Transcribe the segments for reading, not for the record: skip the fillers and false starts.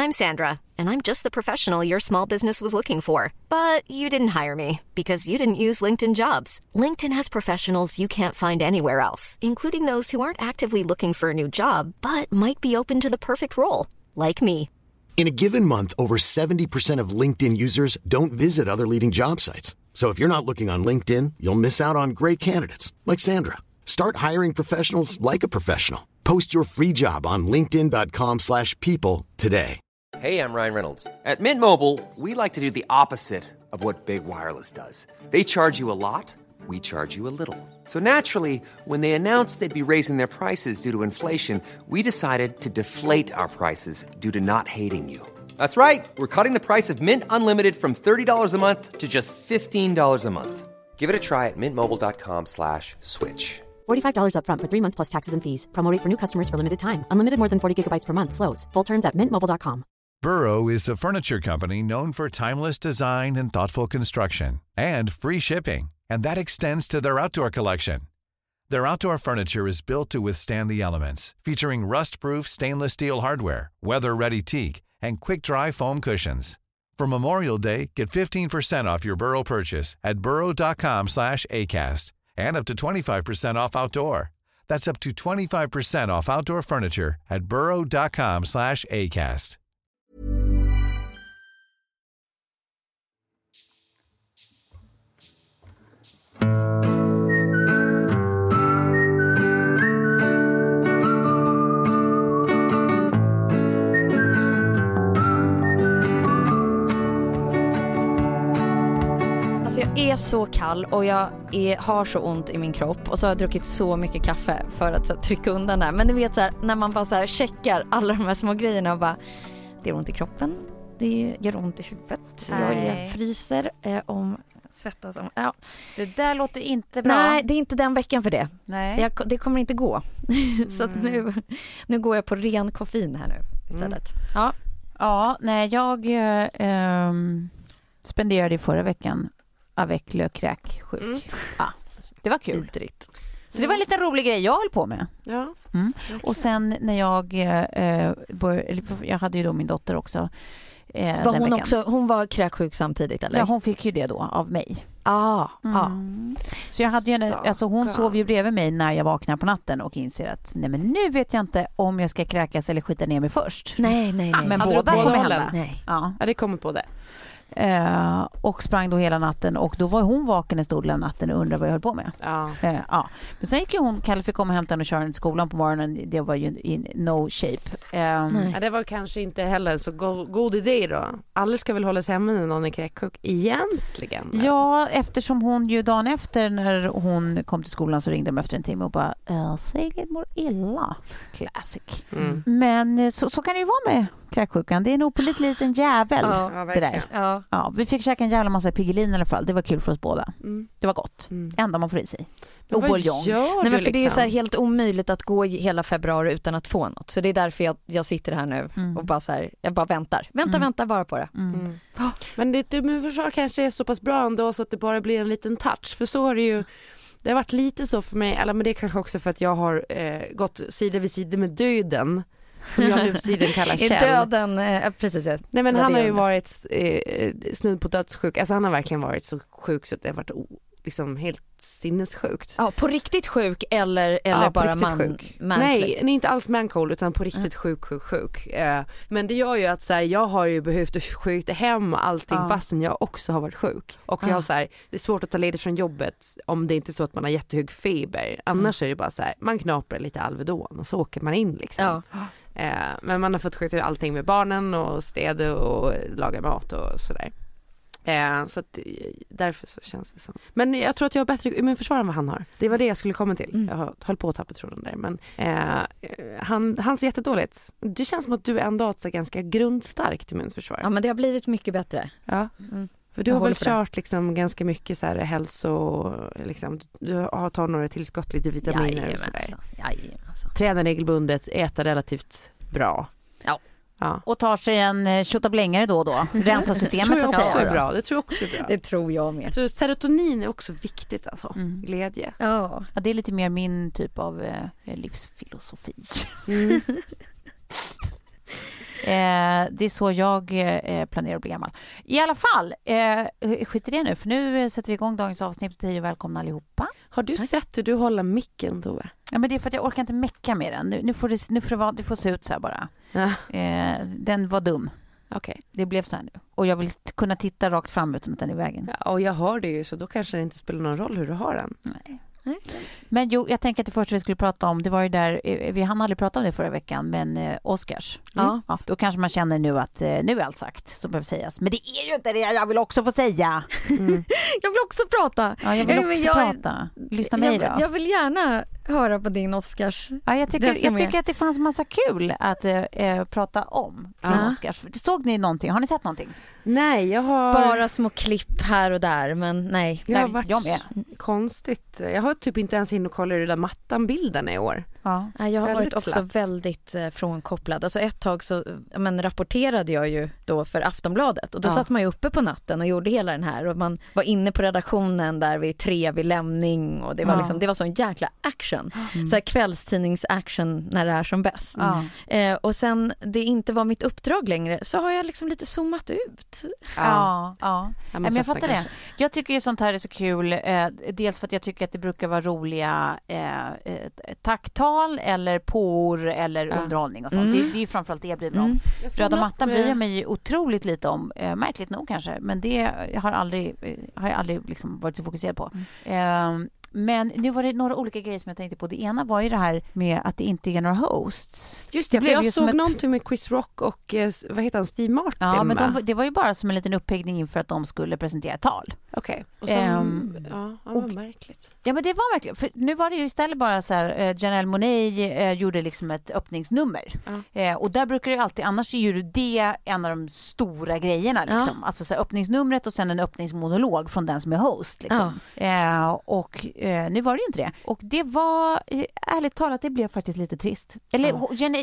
I'm Sandra, and I'm just the professional your small business was looking for. But you didn't hire me because you didn't use LinkedIn Jobs. LinkedIn has professionals you can't find anywhere else, including those who aren't actively looking for a new job, but might be open to the perfect role, like me. In a given month, over 70% of LinkedIn users don't visit other leading job sites. So if you're not looking on LinkedIn, you'll miss out on great candidates like Sandra. Start hiring professionals like a professional. Post your free job on linkedin.com/people today. Hey, I'm Ryan Reynolds. At Mint Mobile, we like to do the opposite of what Big Wireless does. They charge you a lot, we charge you a little. So naturally, when they announced they'd be raising their prices due to inflation, we decided to deflate our prices due to not hating you. That's right. We're cutting the price of Mint Unlimited from $30 a month to just $15 a month. Give it a try at mintmobile.com/switch. $45 up front for 3 months plus taxes and fees. Promo rate for new customers for limited time. Unlimited more than 40 gigabytes per month slows. Full terms at mintmobile.com. Burrow is a furniture company known for timeless design and thoughtful construction and free shipping. And that extends to their outdoor collection. Their outdoor furniture is built to withstand the elements, featuring rust-proof stainless steel hardware, weather-ready teak, and quick-dry foam cushions. For Memorial Day, get 15% off your Burrow purchase at burrow.com/acast and up to 25% off outdoor. That's up to 25% off outdoor furniture at burrow.com/acast. Jag är så kall och jag har så ont i min kropp och så har jag druckit så mycket kaffe för att så, trycka undan det här. Men du vet så här, när man bara så här checkar alla de här små grejerna och bara, det är ont i kroppen, det gör ont i huvudet, jag fryser om svettas om. Ja. Det där låter inte bra. Nej, det är inte den veckan för det. Nej. Det kommer inte gå. Så att nu går jag på ren koffein här nu istället. Ja, nej, jag spenderade förra veckan avec le crack sjuk. Ja, det var kul. Så det var en liten rolig grej jag höll på med. Ja. Och sen när jag hade ju då min dotter också. Var hon också, hon var kräksjuk samtidigt eller? Ja, hon fick ju det då av mig. Så jag hade ju hon sov ju bredvid mig när jag vaknar på natten och inser att nej, men nu vet jag inte om jag ska kräkas eller skita ner mig först. Nej. Men båda kommer hända. Nej. Ja, det kommer på det. Och sprang då hela natten och då var hon vaken en stor del av natten och undrade vad jag höll på med. Men sen gick ju Kalle fick komma och hämta henne och köra henne till skolan på morgonen. Det var ju in no shape. Det var kanske inte heller så god idé då. Alla ska väl hållas hemma när någon är kräksjuk egentligen. Ja, eftersom hon ju dagen efter när hon kom till skolan så ringde de efter en timme och bara Sigrid mår illa. Classic. Men så kan det ju vara med kräksjukan. Det är nog på liten jävel det där. Ja, vi fick käka en jävla massa Piggelin i alla fall. Det var kul för oss båda. Det var gott. Enda man får i sig. Och buljong. Nej, men för det är ju så här helt omöjligt att gå hela februari utan att få något. Så det är därför jag sitter här nu och bara så här, jag bara väntar. Vänta bara på det. Men ditt immunförsvar kanske är så pass bra ändå så att det bara blir en liten touch. För så är det ju. Det har varit lite så för mig. Eller men det är kanske också för att jag har gått sida vid sida med döden. Som jag nu för tiden kallar Kjell. Döden, precis. Nej, men han har ju varit snudd på dödssjuk. Alltså han har verkligen varit så sjuk så att det har varit liksom helt sinnessjukt. Ja, på riktigt sjuk eller bara sjuk. Nej, inte alls mancold utan på riktigt sjuk. Men det gör ju att så här, jag har ju behövt skjuta hem allting fastän jag också har varit sjuk. Och jag har så här, det är svårt att ta ledigt från jobbet om det inte är så att man har jättehög feber. Annars är det bara så här, man knaprar lite Alvedon och så åker man in liksom. Men man har fått skjuta allting med barnen och städa och laga mat och sådär. Så att därför så känns det som. Men jag tror att jag har bättre immunförsvar än vad han har. Det var det jag skulle komma till. Jag höll på att tappa tråden där. Men han ser jättedåligt. Det känns som att du ändå har ett ganska grundstarkt immunförsvar. Ja, men det har blivit mycket bättre. Ja. För du har väl kört liksom ganska mycket så här hälso liksom, du har tagit några tillskott, lite vitaminer och sådär. Tränar regelbundet, äter relativt bra. Ja. Och tar sig en tjottablängare då och då. Rensa systemet så att säga. Bra. Det tror jag också är bra. Det tror jag med. Jag tror serotonin är också viktigt alltså. Glädje. Ja, det är lite mer min typ av livsfilosofi. Det är så jag planerar att bli gammal. I alla fall, skit i det nu, för nu sätter vi igång dagens avsnitt. Hej och välkomna allihopa. Har du sett hur du håller micken, Tove? Ja, men det är för att jag orkar inte mecka med den. Nu får det får se ut så här bara. Ja. Den var dum. Okay. Det blev så här nu. Och jag vill kunna titta rakt fram utan att den är i vägen. Ja, och jag hör det ju, så då kanske det inte spelar någon roll hur du har den. Nej. Men jo, jag tänker att det första vi skulle prata om, det var ju där, vi hann aldrig prata om det förra veckan, men Oscars. Ja, då kanske man känner nu att nu är allt sagt som behöver sägas. Men det är ju inte det, jag vill också få säga. Jag vill också prata. Ja, jag vill också prata. Lyssna mig då. Jag vill gärna höra på din Oscars. Ja, jag tycker att det fanns massa kul att prata om Oscars. Såg ni någonting? Har ni sett någonting? Nej, jag har... Bara små klipp här och där, men nej. Jag har varit konstigt. Jag har typ inte ens hinner kolla den där mattan-bilden i år. Ja. Jag har varit också väldigt frånkopplad. Alltså ett tag så rapporterade jag ju då för Aftonbladet och då satt man ju uppe på natten och gjorde hela den här och man var inne på redaktionen där vid 3 vid lämning och det var liksom, det var sån jäkla action. Så här kvällstidnings-action när det är som bäst. Och sen det inte var mitt uppdrag längre så har jag liksom lite zoomat ut. Men jag fattar det. Jag tycker ju sånt här är så kul. Dels för att jag tycker att det brukar vara roliga tacktal eller por eller underhållning och sånt. Det är ju framförallt det jag bryr mig om. Röda mattan bryr jag mig otroligt lite om. Märkligt nog kanske. Men det har jag aldrig liksom varit så fokuserad på. Men nu var det några olika grejer som jag tänkte på. Det ena var ju det här med att det inte är några hosts. Just det, för jag såg någonting med Chris Rock och vad heter han, Steve Martin. Ja, men det var ju bara som en liten upphängning inför att de skulle presentera tal. Okej. Och sen, vad märkligt. Ja, men det var verkligen, för nu var det ju istället bara så här, Janelle Monáe gjorde liksom ett öppningsnummer. Och där brukar det ju alltid, annars är ju det en av de stora grejerna liksom. Alltså så här, öppningsnumret och sen en öppningsmonolog från den som är host liksom. Och nu var det ju inte det. Och det var, ärligt talat, det blev faktiskt lite trist. Eller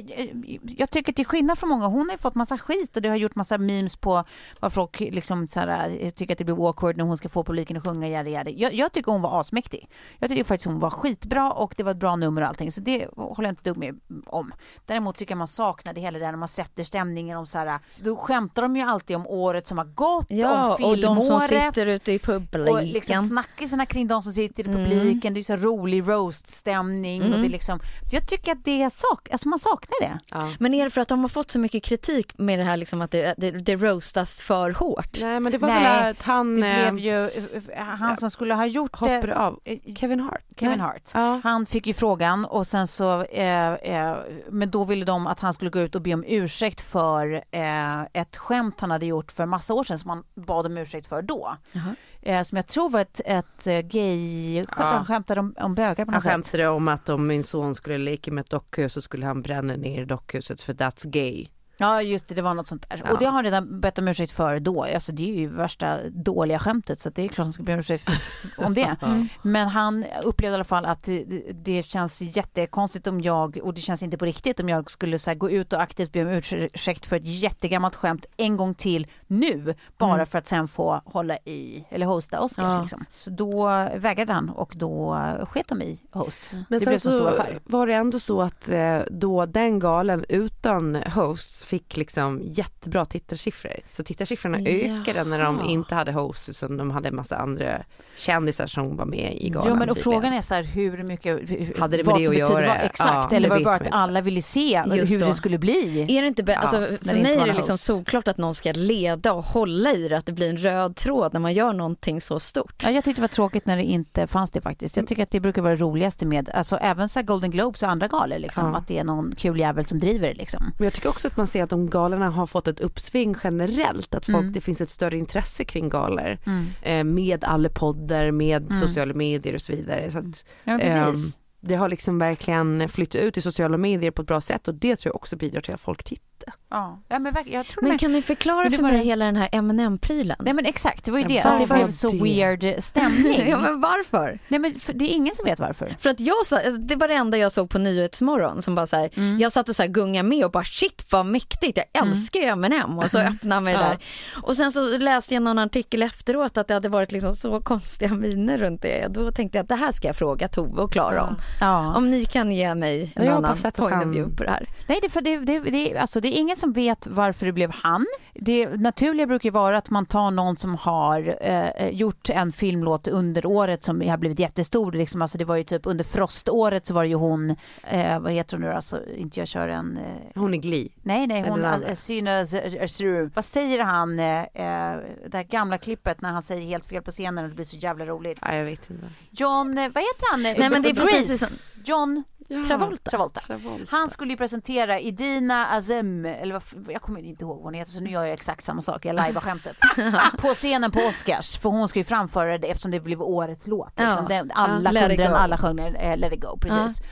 jag tycker till skillnad från många, hon har ju fått massa skit och det har gjort massa memes på vad folk liksom så här, tycker att det blir awkward när hon ska få publiken att sjunga jag tycker hon var asmäktig. Jag tycker faktiskt hon var skitbra och det var ett bra nummer och allting, så det håller jag inte dugg med om. Däremot tycker jag man saknar det hela där när man sätter stämningen om så här, då skämtar de ju alltid om året som har gått, om filmåret. Och de som sitter ute i publiken. Och liksom snackisarna kring de som sitter i publiken, det är så rolig roast-stämning och det är liksom, jag tycker att det är alltså man saknar det. Men är det för att de har fått så mycket kritik med det här liksom att det roastas för hårt? Nej, men det var väl att han... Det blev ju han som skulle ha gjort hoppar av. Kevin Hart. Han fick ju frågan och sen så men då ville de att han skulle gå ut och be om ursäkt för ett skämt han hade gjort för massa år sedan som han bad om ursäkt för då. Som jag tror var ett gay han skämtade om bögar på något sätt. Han skämtade om att om min son skulle leka med ett dockhus så skulle han bränna ner dockhuset för that's gay. Ja, just det var något sånt där. Och det har han redan bett om ursäkt för då. Alltså det är ju värsta dåliga skämtet, så det är klart han ska be om ursäkt om det. Men han upplevde i alla fall att det känns jättekonstigt om jag, och det känns inte på riktigt om jag skulle så här, gå ut och aktivt be om ursäkt för ett jättegammalt skämt en gång till nu, bara för att sen få hålla i, eller hosta Oscars liksom. Så då vägrade han och då sket de i hosts. Men det sen blev så stor affär. Var det ändå så att då den galen utan hosts fick liksom jättebra tittarsiffror. Så tittarsiffrorna ökade när de inte hade host, utan de hade en massa andra kändisar som var med i galan. Ja, men och frågan är så här, hur mycket hade det med det att göra? Exakt, eller var det bara att alla ville se hur det skulle bli? Är det inte alltså, för mig är det liksom såklart att någon ska leda och hålla i det, att det blir en röd tråd när man gör någonting så stort. Ja, jag tyckte det var tråkigt när det inte fanns det faktiskt. Jag tycker att det brukar vara det roligaste med, alltså även så här Golden Globes och andra galor liksom, att det är någon kul jävel som driver det liksom. Men jag tycker också att man ser att de galorna har fått ett uppsving generellt, att folk, det finns ett större intresse kring galor med alla poddar, med sociala medier och så vidare. Så att, precis. Det har liksom verkligen flyttat ut i sociala medier på ett bra sätt, och det tror jag också bidrar till att folk tittar. Jag tror men kan ni förklara för mig hela den här M&M-prylen? Nej, men exakt, det var ju det att det blev så weird stämning. Ja, men varför? Nej, men det är ingen som vet varför. För att det var det enda jag såg på Nyhetsmorgon som bara så här, jag satt och så här gunga med och bara shit vad mäktigt, jag älskar ju M&M, och så öppnade mig det där. Och sen så läste jag någon artikel efteråt att det hade varit liksom så konstiga miner runt det. Då tänkte jag att det här ska jag fråga Tove och Klara om. Om ni kan ge mig en annan point of view på det här. Nej, alltså det är ingen som vet varför det blev han. Det naturliga brukar vara att man tar någon som har gjort en filmlåt under året som har blivit jättestor. Liksom. Alltså det var ju typ under Froståret så var det ju hon, vad heter hon nu? Alltså, inte jag kör en... Hon är Glee. Nej, hon vad säger han det här gamla klippet när han säger helt fel på scenen och det blir så jävla roligt. Ja, jag vet inte. John, vad heter han? Nej, men det är precis John Travolta. Han skulle ju presentera Idina Azem, eller jag kommer inte ihåg vad hon heter, så nu gör jag exakt samma sak, jag lajvar skämtet på scenen på Oscars, för hon ska ju framföra det eftersom det blev årets låt liksom. Alla sjunger Let it go, precis.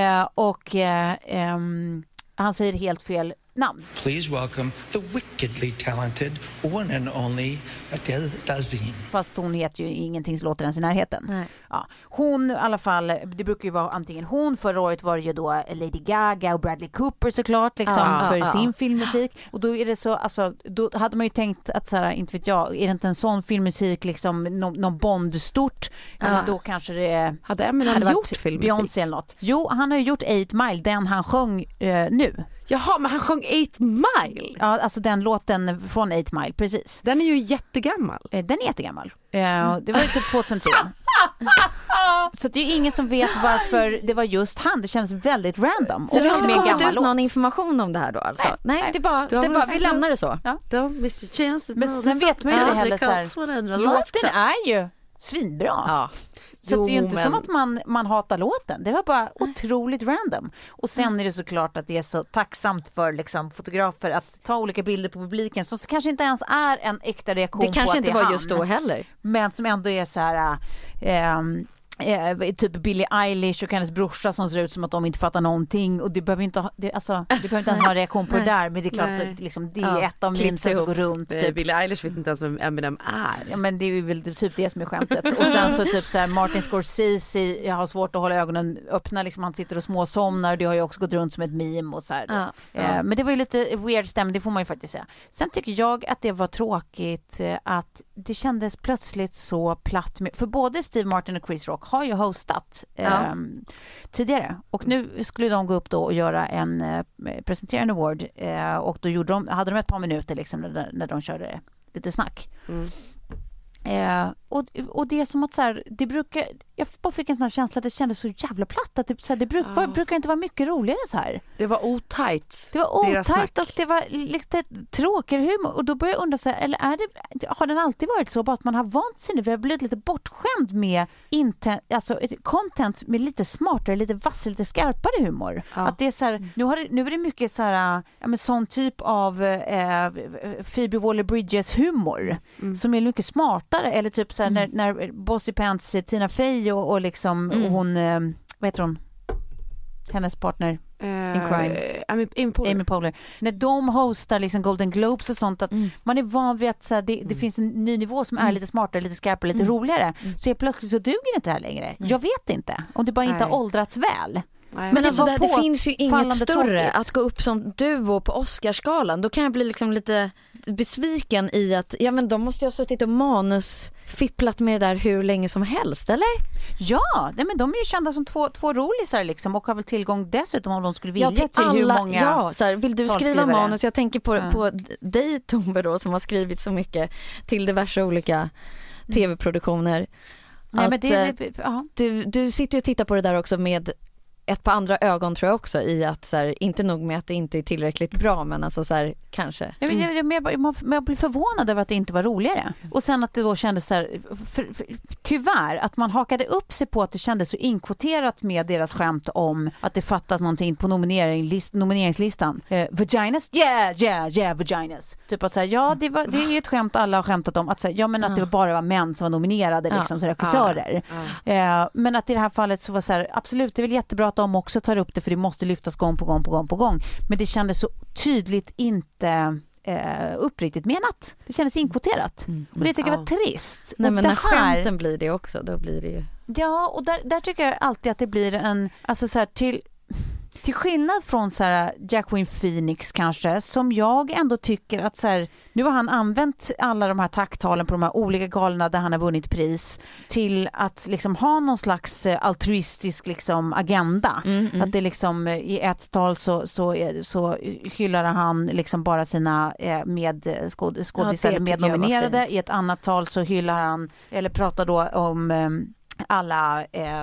Han säger helt fel namn. Please welcome the wickedly talented one and only Adele Dazeem. Fast hon heter ju ingenting som låter ens i närheten. Nej. Ja, hon i alla fall, det brukar ju vara antingen hon, förra året var det ju då Lady Gaga och Bradley Cooper såklart liksom, för sin filmmusik. Och då är det så, alltså, då hade man ju tänkt att så här, inte vet jag, är det inte en sån filmmusik liksom, någon Bond-stort, då kanske det hade Eminem gjort filmmusik? Beyoncé eller något. Jo, han har ju gjort 8 Mile, den han sjöng nu. Jaha, men han sjöng 8 Mile? Ja, alltså den låten från 8 Mile, precis. Den är ju jättegammal. Den är jättegammal. Det var ju typ 2003. Så det är ju ingen som vet varför det var just han. Det känns väldigt random. Så det har inte kommit ut någon information om det här då alltså? Nej, det är bara vi lämnar det så. Ja. Men sen vet man ju inte heller så här, låten är ju svinbra. Ja. Så det är ju inte som att man hatar låten. Det var bara otroligt random. Och sen är det såklart att det är så tacksamt för liksom, fotografer att ta olika bilder på publiken som kanske inte ens är en äkta reaktion på att det är han. Det kanske inte var just då heller. Men som ändå är så här... typ Billie Eilish och hennes brorsa som ser ut som att de inte fattar någonting, och det behöver inte det behöver inte ens ha en reaktion på det där, men det är klart att liksom, det är ett av memesen som går runt typ. Billie Eilish vet inte ens vem Eminem är. Ja, men det är väl typ det som är skämtet. Och sen så typ så här, Martin Scorsese, jag har svårt att hålla ögonen öppna liksom, han sitter och småsomnar, det har ju också gått runt som ett meme och så här. Men det var ju lite weird stämning, det får man ju faktiskt säga. Sen tycker jag att det var tråkigt att det kändes plötsligt så platt med, för både Steve Martin och Chris Rock har ju hostat tidigare, och nu skulle de gå upp då och göra presentera en award, och då hade de ett par minuter liksom, när de körde lite snack. Och det är som att så här, jag bara fick en sån här känsla att det kändes så jävla platt, att det brukar inte vara mycket roligare så här. Det var otajt. Det var otajt och det var lite tråkigare humor, och då börjar jag undra så här, eller har den alltid varit så bara att man har vant sig nu? Vi har blivit lite bortskämd med content med lite smartare, lite vassare, lite skarpare humor. Att det är så här, nu är det mycket så här, sån typ av Phoebe Waller-Bridges humor som är mycket smartare, eller typ så här, när Bossy Pants Tina Fey och liksom och hon, vad heter hon? Hennes partner in crime. Amy Poehler. När de hostar liksom Golden Globes och sånt, att man är van vid att så här, det finns en ny nivå som är lite smartare, lite skarpare, lite roligare. Så plötsligt så duger inte det här längre. Jag vet inte om det bara inte har åldrats väl. Men alltså det finns ju inget större tråkigt. Att gå upp som duo på Oscarsgalan. Då kan jag bli liksom lite besviken i att men de måste ju ha suttit och manusfipplat med det där hur länge som helst, eller? Ja, men de är ju kända som två rolisar liksom, och har väl tillgång dessutom om de skulle vilja till hur många så här, vill du skriva manus? Jag tänker på dig, Tove, då, som har skrivit så mycket till diverse olika tv-produktioner. Nej, men du sitter ju och tittar på det där också med ett par andra ögon, tror jag också, i att så här, inte nog med att det inte är tillräckligt bra, men alltså så här, kanske. Jag blir förvånad över att det inte var roligare. Och sen att det då kändes så här, tyvärr, att man hakade upp sig på att det kändes så inkvoterat med deras skämt om att det fattas någonting på nomineringslistan. Vaginas? Yeah, vaginas. Typ att säga, det är ju ett skämt alla har skämtat om, att säga, men att det bara var män som var nominerade liksom, som regissörer. Men att i det här fallet så var så här, absolut, det är väl jättebra att de också tar upp det, för det måste lyftas gång på gång. Men det kändes så tydligt inte uppriktigt menat. Det kändes inkvoterat. Och det tycker jag var trist. Nej, och men när skämten blir det också, då blir det ju... Ja, och där tycker jag alltid att det blir en... Alltså så här, Till skillnad från så här Joaquin Phoenix kanske, som jag ändå tycker att så här, nu har han använt alla de här tacktalen på de här olika galorna där han har vunnit pris till att liksom ha någon slags altruistisk liksom agenda. Att det liksom i ett tal så hyllar han liksom bara sina skådespelare mednominerade. I ett annat tal så hyllar han, eller pratar då om alla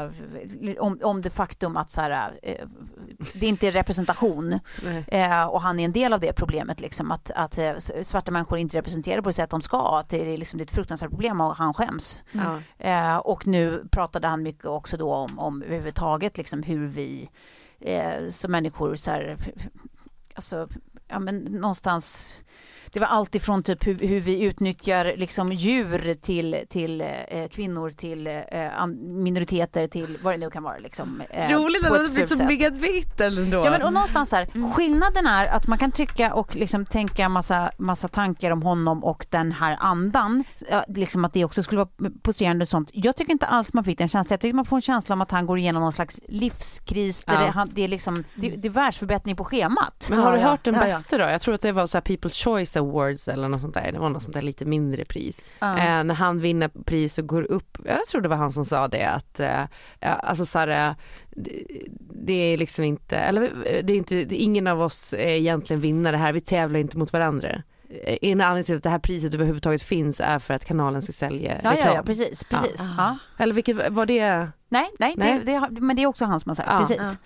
om det faktum att så här, det inte är representation och han är en del av det problemet liksom, att svarta människor inte representerar på det sätt de ska, att det är liksom ett fruktansvärt problem och han skäms. Och nu pratade han mycket också då om överhuvudtaget liksom hur vi som människor så här, alltså ja, men någonstans det var allt ifrån typ hur vi utnyttjar liksom djur till kvinnor, till minoriteter, till vad det nu kan vara liksom. Roligt att det blir så medveten ändå. Ja, men och någonstans här, skillnaden är att man kan tycka och liksom tänka massa tankar om honom och den här andan, liksom att det också skulle vara poserande och sånt. Jag tycker inte alls man fick den känslan. Jag tycker man får en känsla om att han går igenom någon slags livskris där det är liksom det är världsförbättring på schemat. Men har du hört den bästa då? Jag tror att det var så här People's Choice Awards eller något sånt där. Det var något sånt där lite mindre pris. När han vinner pris och går upp, jag tror det var han som sa det, att alltså så här, det är liksom inte, eller det är inte, ingen av oss är egentligen vinnare här, vi tävlar inte mot varandra. En anledning till att det här priset överhuvudtaget finns är för att kanalen ska sälja reklam. Ja, precis. Ja. Eller vilket var det? Nej. Men det är också han som har sagt. Precis.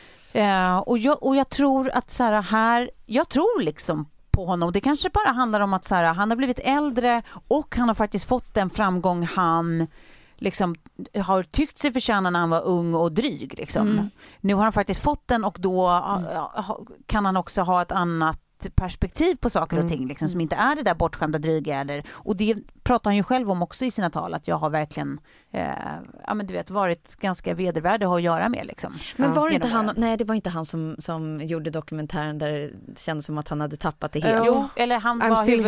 Och jag tror att så här, jag tror liksom på honom. Det kanske bara handlar om att så här, han har blivit äldre och han har faktiskt fått den framgång han liksom har tyckt sig förtjäna när han var ung och dryg liksom. Nu har han faktiskt fått den och då kan han också ha ett annat perspektiv på saker och ting liksom, som inte är det där bortskämda dryga och det pratar han ju själv om också i sina tal, att jag har verkligen men du vet, varit ganska vedervärdig att ha att göra med liksom. Men var det inte han, nej det var inte han som gjorde dokumentären där det kändes som att han hade tappat det helt. Jo, eller han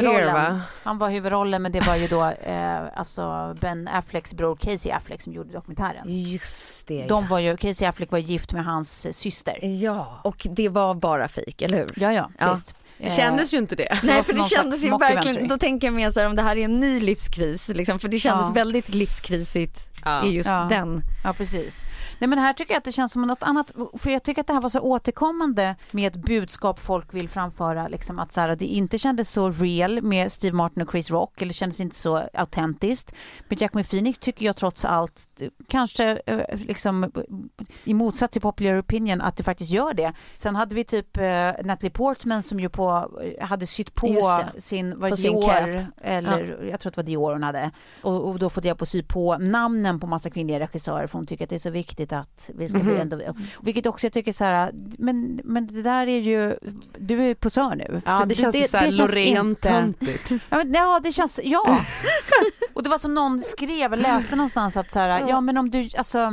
var huvudrollen, men det var ju då alltså Ben Afflecks bror Casey Affleck som gjorde dokumentären. Just det. Casey Affleck var gift med hans syster. Ja, och det var bara fake, eller hur? Ja. Visst. Det kändes ju inte det. Nej, för det kändes ju verkligen, då tänker jag mer så här, om det här är en ny livskris liksom, för det kändes väldigt livskrisigt i just den. Ja, precis. Nej, men här tycker jag att det känns som något annat, för jag tycker att det här var så återkommande med ett budskap folk vill framföra liksom, att så här, det inte kändes så real med Steve Martin och Chris Rock, eller kändes inte så autentiskt. Med Joaquin Phoenix tycker jag trots allt kanske liksom i motsats till popular opinion att det faktiskt gör det. Sen hade vi typ Natalie Portman som ju hade sytt på sin Dior, eller jag tror att det var Dior hon hade, och då fått jag på sy på namnen på massa kvinnliga regissörer, för hon tycker att det är så viktigt att vi ska bli ändå, vilket också jag tycker så här, men det där är ju, du är posör nu. Ja, det känns så här Loreen-töntigt. Ja, det känns, och det var som någon läste någonstans att så här, ja men om du, alltså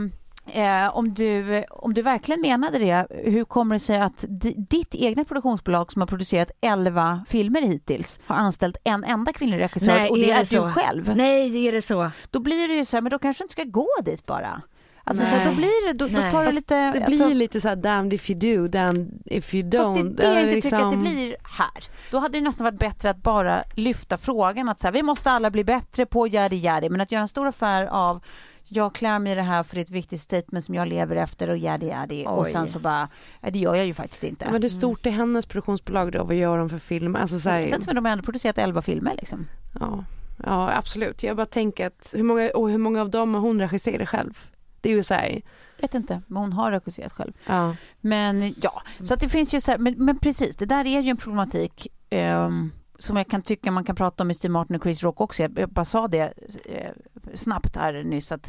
om du verkligen menade det, hur kommer det sig att ditt egna produktionsbolag som har producerat 11 filmer hittills har anställt en enda kvinnlig regissör, och det är du själv? Nej, är det så? Då blir det ju så här, men då kanske du inte ska gå dit bara. Alltså så här, då blir det, då tar det lite... Det blir lite så här, damned if you do, damned if you don't. Fast det jag inte tycker att det blir här. Då hade det nästan varit bättre att bara lyfta frågan att så här, vi måste alla bli bättre på yadi, men att göra en stor affär av jag klär mig i det här för ett viktigt statement som jag lever efter och yadi. Och sen så bara, det gör jag ju faktiskt inte. Men det är stort i hennes produktionsbolag då, vad gör de för filmer? Alltså så här... Men de har ändå producerat 11 filmer liksom. Ja, absolut. Jag bara tänker att hur många av dem har hon regisserat själv? Det är ju så här... Jag vet inte, men hon har regisserat själv. Ja. Men så att det finns ju så här, men precis, det där är ju en problematik som jag kan tycka man kan prata om med Steve Martin och Chris Rock också. Jag bara sa det snabbt här nyss att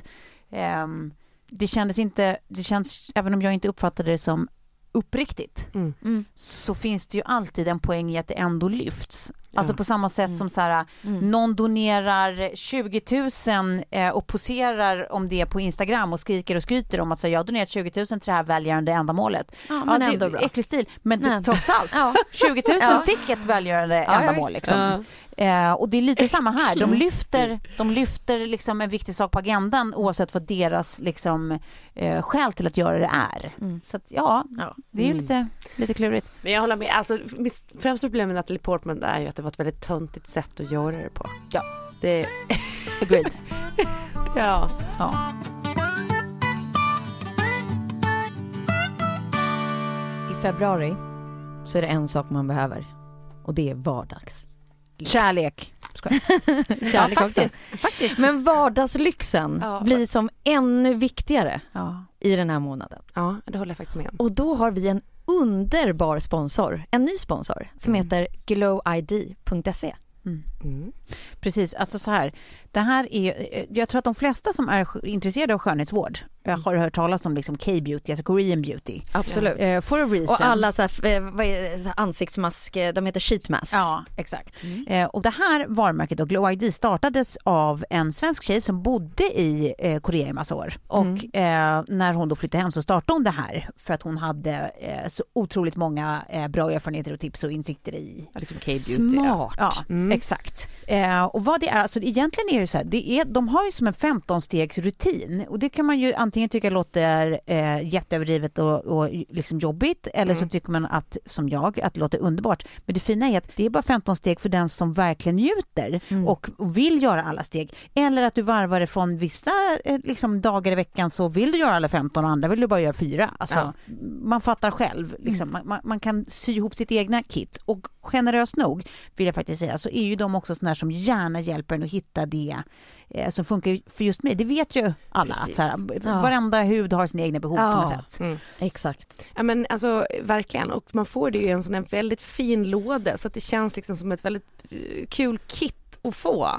det känns, även om jag inte uppfattade det som uppriktigt, så finns det ju alltid en poäng i att det ändå lyfts. Alltså på samma sätt som så här, någon donerar 20 000 och poserar om det på Instagram och skriker och skryter om att så, jag har donerat 20 000 till det här välgörande ändamålet. Men det ändå är bra. äcklig stil, men trots allt 20 000 fick ett välgörande ändamål liksom. Och det är lite samma här. De lyfter liksom en viktig sak på agendan oavsett vad deras liksom, skäl till att göra det är. Så att, det är ju lite klurigt. Men jag håller med. Alltså, mitt främsta problem med Natalie Portman är ju att det var ett väldigt töntigt sätt att göra det på. Ja. Det Agreed. ja. I februari så är det en sak man behöver. Och det är vardags. Kärlek. Kärlek faktiskt. Men vardagslyxen blir som ännu viktigare i den här månaden. Ja, det håller jag faktiskt med om. Och då har vi en underbar sponsor, en ny sponsor som heter glowid.se. Precis, alltså så här. Det här är, jag tror att de flesta som är intresserade av skönhetsvård har hört talas om liksom K-beauty, alltså Korean beauty. Absolut. For a reason. Och alla så här, ansiktsmask, de heter sheet masks. Ja, exakt. Och det här varumärket och Glow ID startades av en svensk tjej som bodde i Korea i massa år. Och när hon då flyttade hem så startade hon det här för att hon hade så otroligt många bra erfarenheter och tips och insikter i liksom K-beauty. Smart. Ja, exakt. Och vad det är, alltså egentligen är det så här, de har ju som en 15-stegs rutin och det kan man ju antingen tycka låter jätteöverdrivet och liksom jobbigt eller så tycker man att, som jag, att det låter underbart. Men det fina är att det är bara 15 steg för den som verkligen njuter och vill göra alla steg. Eller att du varvar det från vissa liksom, dagar i veckan så vill du göra alla 15 och andra vill du bara göra 4. Alltså, man fattar själv. Liksom. Man kan sy ihop sitt egna kit. Och generöst nog, vill jag faktiskt säga, så är ju de också sådana som gärna hjälper en att hitta det som funkar för just mig. Det vet ju alla. Att så här, varenda hud har sina egna behov på något sätt. Exakt. Ja, men alltså verkligen. Och man får det ju i en sån här väldigt fin låda så att det känns liksom som ett väldigt kul kit att få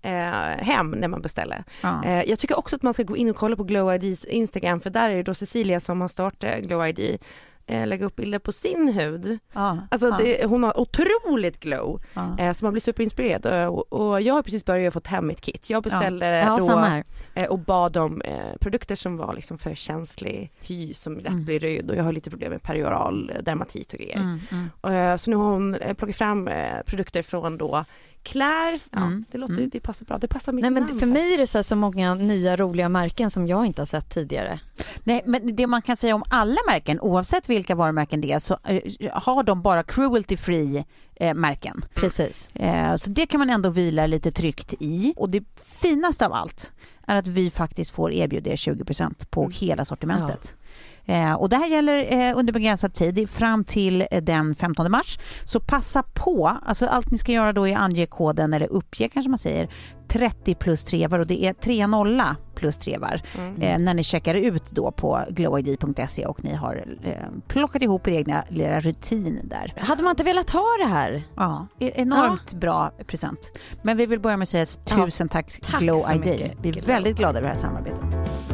hem när man beställer. Jag tycker också att man ska gå in och kolla på Glow IDs Instagram, för där är det då Cecilia som har startat Glow ID lägga upp bilder på sin hud. Alltså hon har otroligt glow så man blir superinspirerad och jag har precis börjat få hem mitt kit. Jag beställde då och bad om produkter som var liksom för känslig hy som lätt blir röd och jag har lite problem med perioral dermatit och grejer. Så nu har hon plockat fram produkter från då Claire's, det låter det passar bra. Det passar mitt namn. För mig är det så många nya roliga märken som jag inte har sett tidigare. Nej, men det man kan säga om alla märken, oavsett vilka varumärken det är, så har de bara cruelty-free märken. Precis. Så det kan man ändå vila lite tryggt i. Och det finaste av allt är att vi faktiskt får erbjuda 20% på hela sortimentet. Och det här gäller under begränsad tid fram till den 15 mars. Så passa på, alltså allt ni ska göra då är ange koden eller uppge kanske man säger 30 plus trevar och det är 30 plus trevar när ni checkar ut då på glowid.se och ni har plockat ihop er egna lilla rutin där. Hade man inte velat ha det här? Ja, enormt bra present. Men vi vill börja med att säga tusen tack Glow ID. Vi är väldigt glada över det här samarbetet.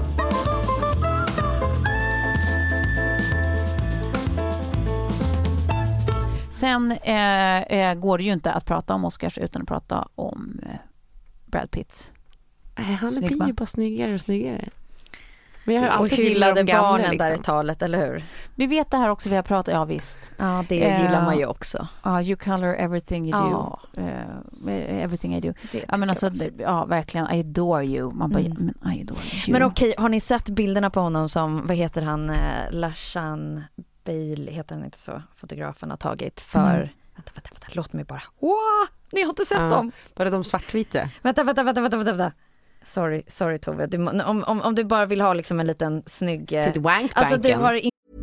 Sen går det ju inte att prata om Oscars utan att prata om Brad Pitts. Han blir ju bara snyggare och snyggare. Men jag har och alltid hyllade barnen liksom. där i talet, eller hur? Vi vet det här också, vi har pratat, ja visst. Ja, det gillar man ju också. You color everything you do. Everything I do. Ja, men alltså, verkligen, I adore you. Man bara, men I adore you. Men okej, har ni sett bilderna på honom som, vad heter han, Lashan Bale, heter han inte så, fotografen har tagit för... Vänta, låt mig bara... Ni har inte sett dem! Bara de svartvita? Vänta. Sorry Tove. Om du bara vill ha liksom en liten snygg... Till wankbanken. Alltså du har...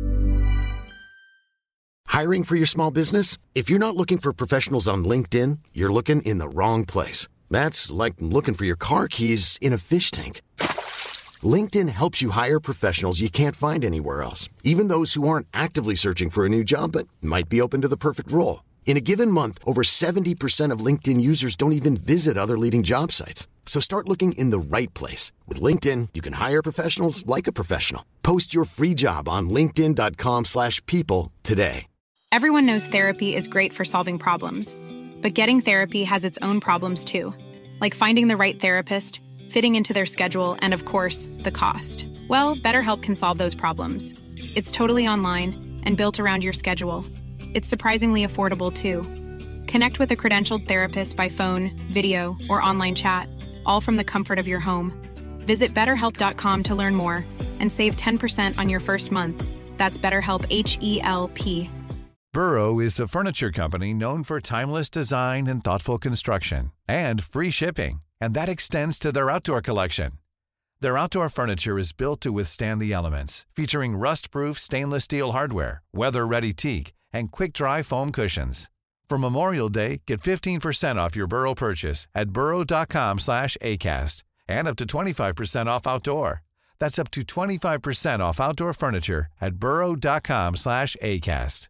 Hiring for your small business? If you're not looking for professionals on LinkedIn, you're looking in the wrong place. That's like looking for your car keys in a fish tank. LinkedIn helps you hire professionals you can't find anywhere else, even those who aren't actively searching for a new job but might be open to the perfect role. In a given month, over 70% of LinkedIn users don't even visit other leading job sites. So start looking in the right place. With LinkedIn, you can hire professionals like a professional. Post your free job on linkedin.com/people today. Everyone knows therapy is great for solving problems. But getting therapy has its own problems too, like finding the right therapist, fitting into their schedule, and of course, the cost. Well, BetterHelp can solve those problems. It's totally online and built around your schedule. It's surprisingly affordable too. Connect with a credentialed therapist by phone, video, or online chat, all from the comfort of your home. Visit BetterHelp.com to learn more and save 10% on your first month. That's BetterHelp, H-E-L-P. Burrow is a furniture company known for timeless design and thoughtful construction, and free shipping, and that extends to their outdoor collection. Their outdoor furniture is built to withstand the elements, featuring rust-proof stainless steel hardware, weather-ready teak, and quick-dry foam cushions. For Memorial Day, get 15% off your Burrow purchase at burrow.com/ACAST and up to 25% off outdoor. That's up to 25% off outdoor furniture at burrow.com/ACAST.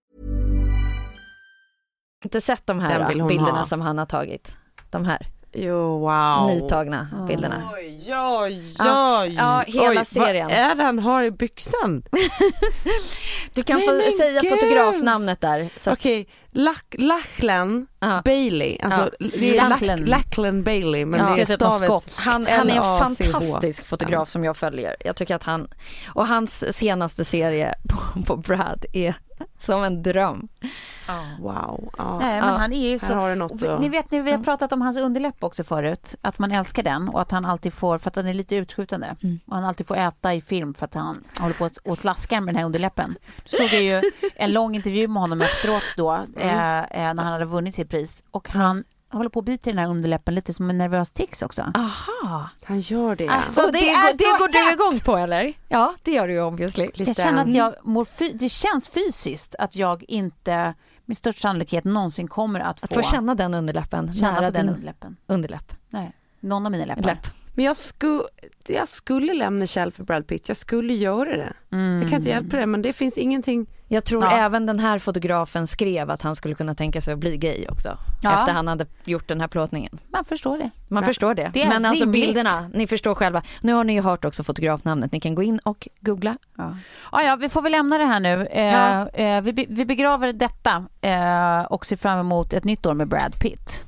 Inte sett de här bilderna som han har tagit. De här. Jo, wow. Nytagna bilderna. Oj. Ja, hela serien. Vad är det han har i byxan? Du kan få säga fotografnamnet där. Okej, Lachlan Bailey. Alltså, det är Lachlan Bailey, men det är stavas. Han är en fantastisk fotograf som jag följer. Jag tycker att han, och hans senaste serie på Brad är som en dröm. Wow. Nej, men han är ju så. Har något ni vet, vi har pratat om hans underläpp också förut, att man älskar den och att han alltid får, för att den är lite utskjutande, och han alltid får äta i film för att han håller på att slaska med den här underläppen. Så såg jag ju en lång intervju med honom efteråt då, när han hade vunnit sitt pris, och han håller på att bita i den här underläppen lite som en nervös tics också. Aha, han gör det. Alltså, det går du igång på, eller? Ja, det gör du ju obviously. Jag känner att jag det känns fysiskt att jag inte med störst sannolikhet någonsin kommer att få känna den underläppen. Nära den underläpp. Nej, någon av mina läppar. Men jag skulle lämna Kjell för Brad Pitt. Jag skulle göra det. Jag kan inte hjälpa det, men det finns ingenting. Jag tror även den här fotografen skrev att han skulle kunna tänka sig att bli gay också. Efter han hade gjort den här plåtningen. Man förstår det. Förstår det. Men alltså bilderna, ni förstår själva. Nu har ni ju hört också fotografnamnet. Ni kan gå in och googla. Ja, vi får väl lämna det här nu. Vi begraver detta och ser fram emot ett nytt år med Brad Pitt.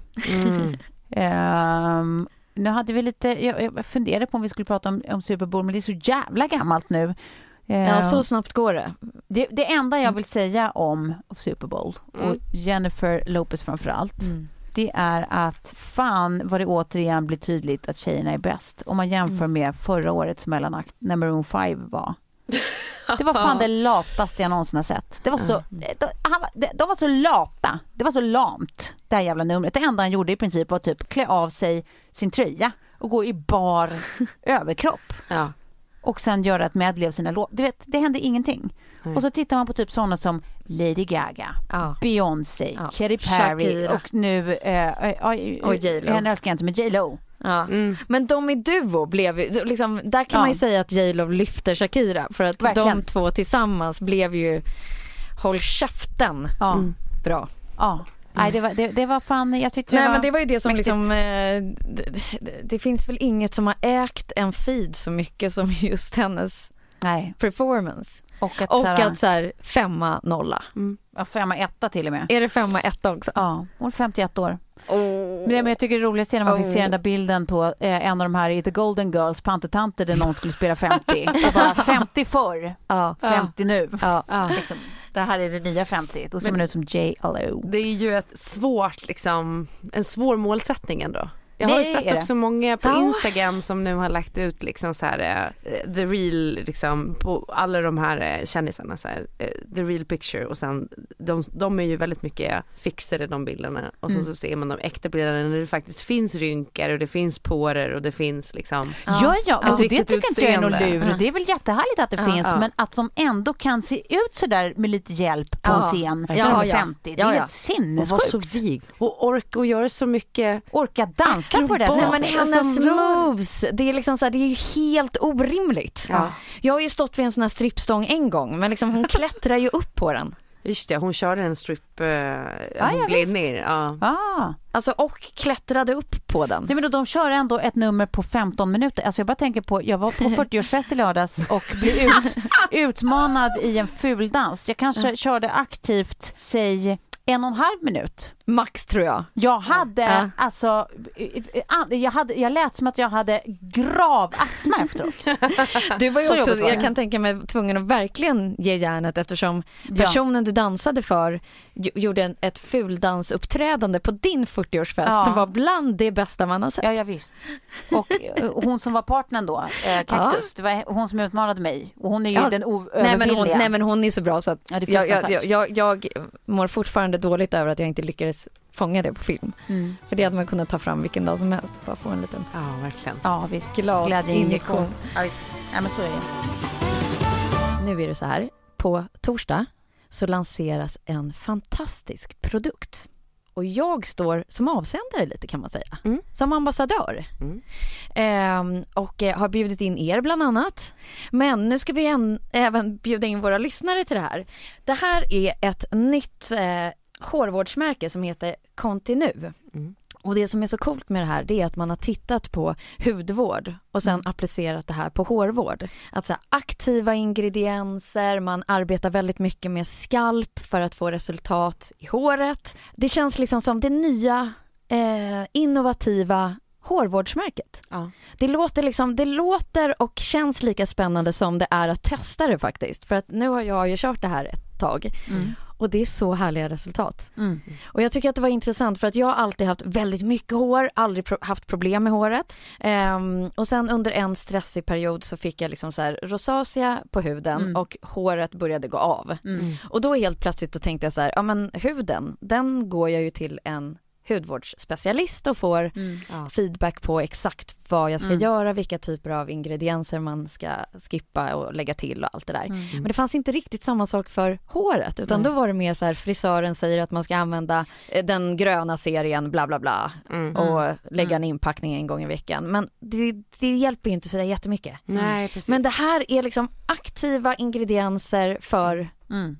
Nu hade vi lite, jag funderade på om vi skulle prata om Super Bowl, men det är så jävla gammalt nu. Ja, så snabbt går det. Det enda jag vill säga om Super Bowl och Jennifer Lopez framförallt, det är att fan vad det återigen blir tydligt att tjejerna är bäst. Om man jämför med förra årets mellanakt när Maroon 5 var. Det var fan det lataste jag någonsin har sett. Det var så, de var så lata. Det var så lamt, det här jävla numret. Det enda han gjorde i princip var typ klä av sig sin tröja och gå i bar överkropp. Ja. Och sen göra ett medley av sina låtar. Du vet, det hände ingenting. Och så tittar man på typ sådana som Lady Gaga, Beyoncé, Katy Perry Shakira. och nu och J.Lo. Jag älskar inte med J.Lo. Men de i duo blev ju liksom, där kan man ju säga att J.Lo lyfter Shakira, för att de två tillsammans blev ju håll käften bra. Nej, det var fan, jag tyckte men det var ju det som mäktigt. Liksom det finns väl inget som har ägt en feed så mycket som just hennes performance. Och att så här 5-0. 5-1 till och med. Är det 5-1 också? Ja, hon är 51 år. Men jag tycker det roligaste är när man fick se den där bilden på en av de här i The Golden Girls pantetanter där någon skulle spela 50. Och bara 50 förr, 50 nu. Liksom, det här är det nya 50. Då ser man ut som J.Lo. Det är ju ett svårt, liksom, en svår målsättning ändå. Jag har ju sett också många på Instagram som nu har lagt ut liksom så här the real, liksom, på alla de här kändisarna så här, the real picture, och sen de är ju väldigt mycket fixade, de bilderna, och så ser man de äkta bilderna när det faktiskt finns rynkor och det finns porer och det finns liksom och det tycker inte jag är någon lur. Det är väl jättehärligt att det finns, men att som ändå kan se ut så där med lite hjälp på en scen 50, det är helt sinnessjukt. Och vara så vig och orka och göra så mycket, orka dansa på det sättet. Men hennes moves, det är liksom så här, det är ju helt orimligt. Jag har ju stått vid en sån här strippstång en gång, men liksom hon klättrar ju upp på den. Just det, hon körde en strip, hon gled ner. Alltså, och klättrade upp på den. Nej, men de kör ändå ett nummer på 15 minuter. Alltså jag bara tänker på, jag var på 40-årsfest i lördags och blev utmanad i en fuldans. Jag kanske körde aktivt, säg 1,5 minut. Max tror jag. Jag hade jag lät som att jag hade grav astma efteråt. Du var ju också, jag kan tänka mig, tvungen att verkligen ge järnet eftersom personen du dansade för gjorde ett fuldansuppträdande på din 40-årsfest som var bland det bästa man har sett. Ja, visst. Och hon som var partnern då, Kaktus, det var hon som utmanade mig. Och hon är ju den oövervilliga. Nej, men hon är så bra så att jag mår fortfarande dåligt över att jag inte lyckades fånga det på film. För det hade man kunnat ta fram vilken dag som helst. Bara få en liten verkligen. Ja, visst. Glädjeinjektion. Ja, visst. Ja, men så är det. Nu är det så här. På torsdag så lanseras en fantastisk produkt. Och jag står som avsändare lite, kan man säga. Som ambassadör. Och har bjudit in er bland annat. Men nu ska vi även bjuda in våra lyssnare till det här. Det här är ett nytt hårvårdsmärke som heter Continu. Och det som är så coolt med det här, det är att man har tittat på hudvård och sen applicerat det här på hårvård. Alltså aktiva ingredienser, man arbetar väldigt mycket med skalp för att få resultat i håret. Det känns liksom som det nya innovativa hårvårdsmärket. Ja. Det låter och känns lika spännande som det är att testa det faktiskt. För att nu har jag ju kört det här ett tag. Och det är så härliga resultat. Och jag tycker att det var intressant för att jag har alltid haft väldigt mycket hår, aldrig haft problem med håret. Och sen under en stressig period så fick jag liksom så här rosacea på huden och håret började gå av. Och då helt plötsligt då tänkte jag så här, ja men huden, den går jag ju till en hudvårdsspecialist och får feedback på exakt vad jag ska göra, vilka typer av ingredienser man ska skippa och lägga till och allt det där. Men det fanns inte riktigt samma sak för håret, utan då var det mer så här, frisören säger att man ska använda den gröna serien bla bla bla och lägga en inpackning en gång i veckan. Men det hjälper ju inte så där jättemycket. Nej, precis. Men det här är liksom aktiva ingredienser för